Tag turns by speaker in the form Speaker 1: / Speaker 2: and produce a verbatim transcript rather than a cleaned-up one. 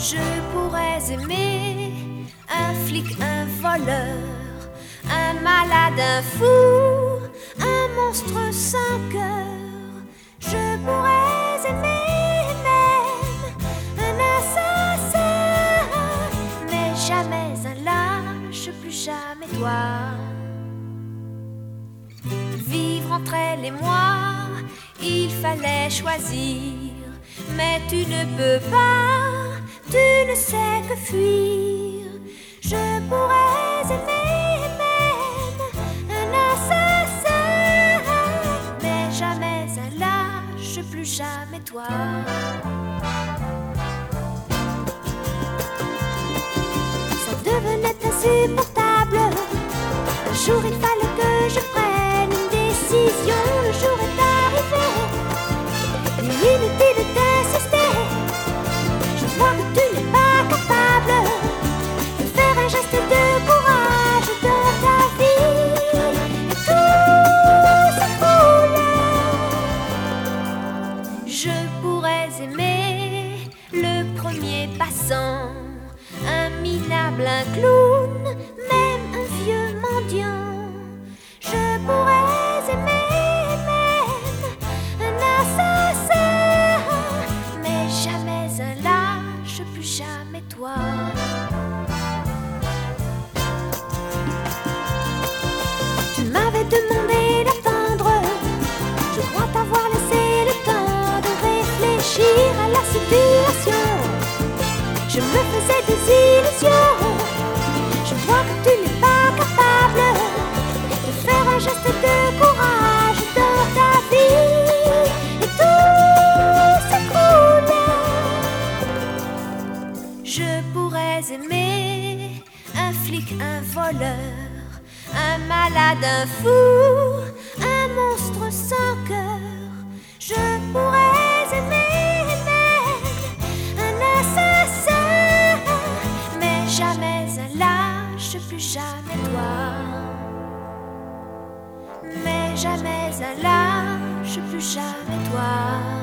Speaker 1: Je pourrais aimer un flic, un voleur, un malade, un fou, un monstre sans cœur. Je pourrais aimer même un assassin, mais jamais un lâche, plus jamais toi. Vivre entre elle et moi, il fallait choisir, mais tu ne peux pas, tu ne sais que fuir. Je pourrais aimer même un assassin, mais jamais un lâche, plus jamais toi. Ça devenait insupportable. Un jour il fallait que je prenne une décision. Le jour est arrivé, il est inutile d'insister. Je vois que tu n'es pas capable de faire un geste de courage dans ta vie. Et tout s'écroule. Je pourrais aimer le premier passant, un minable, un clown, même un vieux mendiant. Je pourrais aimer même un assassin, mais jamais un lâche, plus jamais toi. Tu m'avais demandé d'attendre, je crois t'avoir laissé le temps de réfléchir à la situation. Je me faisais des illusions. Je vois que tu n'es pas capable de faire un geste de courage dans ta vie. Et tout s'écroule. Je pourrais aimer un flic, un voleur, un malade, un fou, un monstre sans cœur. Je pourrais aimer même un assassin, mais jamais un lâche, plus jamais toi. Mais jamais un lâche, plus jamais toi.